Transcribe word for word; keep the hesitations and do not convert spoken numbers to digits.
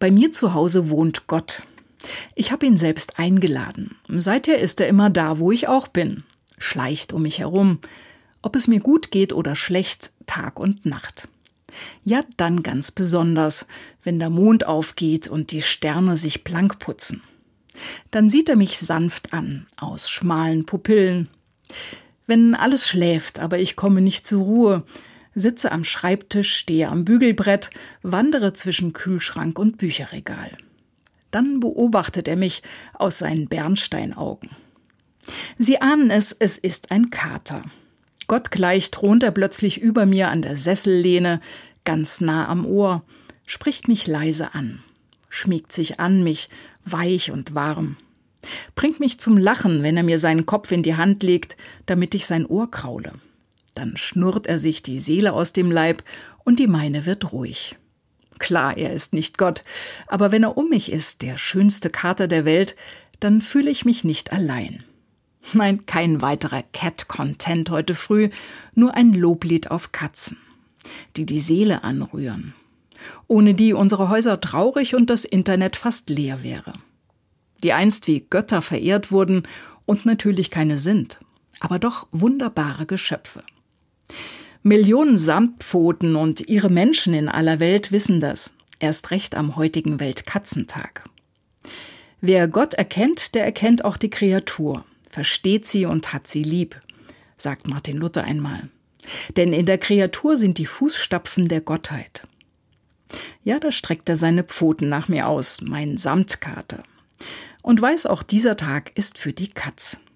Bei mir zu Hause wohnt Gott. Ich habe ihn selbst eingeladen. Seither ist er immer da, wo ich auch bin. Schleicht um mich herum. Ob es mir gut geht oder schlecht, Tag und Nacht. Ja, dann ganz besonders, wenn der Mond aufgeht und die Sterne sich blank putzen. Dann sieht er mich sanft an, aus schmalen Pupillen. Wenn alles schläft, aber ich komme nicht zur Ruhe, sitze am Schreibtisch, stehe am Bügelbrett, wandere zwischen Kühlschrank und Bücherregal. Dann beobachtet er mich aus seinen Bernsteinaugen. Sie ahnen es, es ist ein Kater. Gottgleich thront er plötzlich über mir an der Sessellehne, ganz nah am Ohr, spricht mich leise an, schmiegt sich an mich, weich und warm, bringt mich zum Lachen, wenn er mir seinen Kopf in die Hand legt, damit ich sein Ohr kraule. Dann schnurrt er sich die Seele aus dem Leib und die meine wird ruhig. Klar, er ist nicht Gott, aber wenn er um mich ist, der schönste Kater der Welt, dann fühle ich mich nicht allein. Nein, kein weiterer Cat-Content heute früh, nur ein Loblied auf Katzen, die die Seele anrühren, ohne die unsere Häuser traurig und das Internet fast leer wäre. Die einst wie Götter verehrt wurden und natürlich keine sind, aber doch wunderbare Geschöpfe. Millionen Samtpfoten und ihre Menschen in aller Welt wissen das, erst recht am heutigen Weltkatzentag. Wer Gott erkennt, der erkennt auch die Kreatur, versteht sie und hat sie lieb, sagt Martin Luther einmal. Denn in der Kreatur sind die Fußstapfen der Gottheit. Ja, da streckt er seine Pfoten nach mir aus, mein Samtkater. Und weiß auch, dieser Tag ist für die Katz.